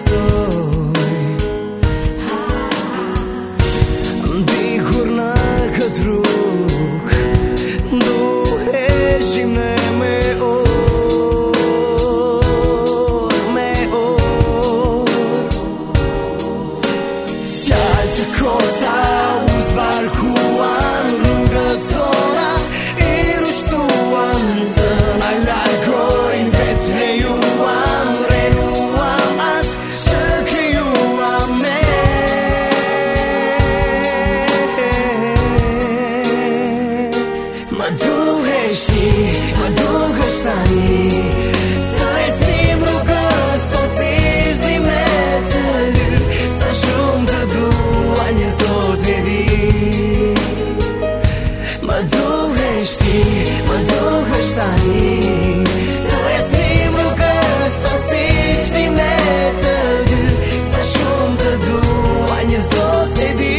besoj. Dikur në këtë rrugë duheshim ne me fjalë të kota u zbarkuan rrugët tona, i rushtuan të na largojnë, vetë lejuam, renuam atë që krijuam ne. Ma duhesh ti, ma duhesh tani, të ecim rrugës po si vazhdim ne të dy, sa shumë të dua një zot e di. Ma duhesh ti, ma duhesh tani, të ecim rrugës po si vazhdim ne të dy, sa shumë të dua një zot e di.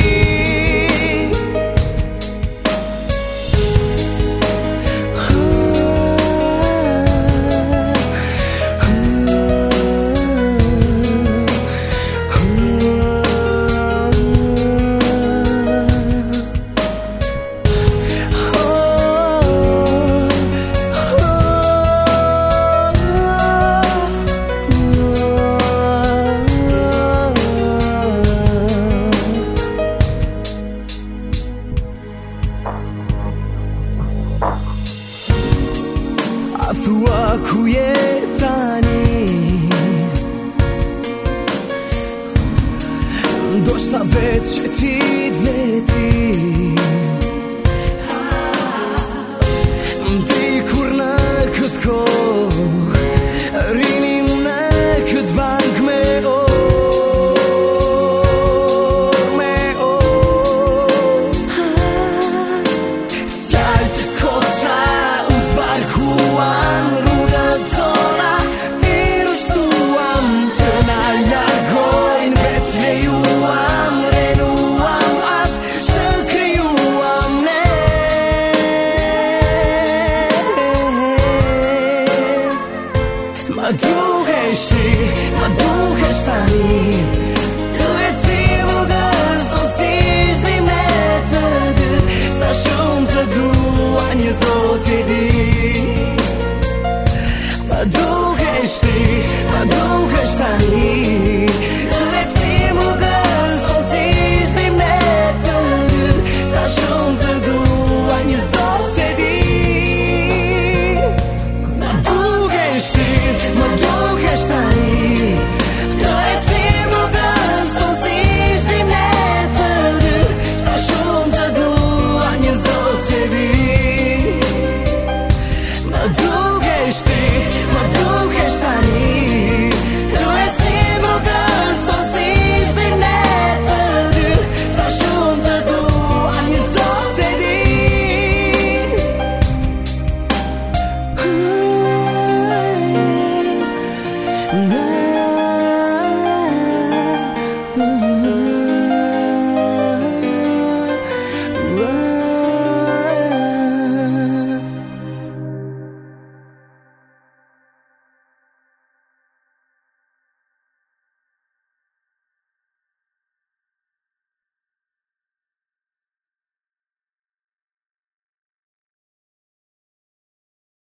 A thua ku je tani, ndoshta vetë që ti dhe ti. Dikur në këtë kohë rinim në këtë bank me fjalë të kota u zbarkuan rrugët tona, i rushtuam të na largojnë, vetë lejuam, renuam atë që krijuam ne. Ma duhesh ti, ma duhesh tani,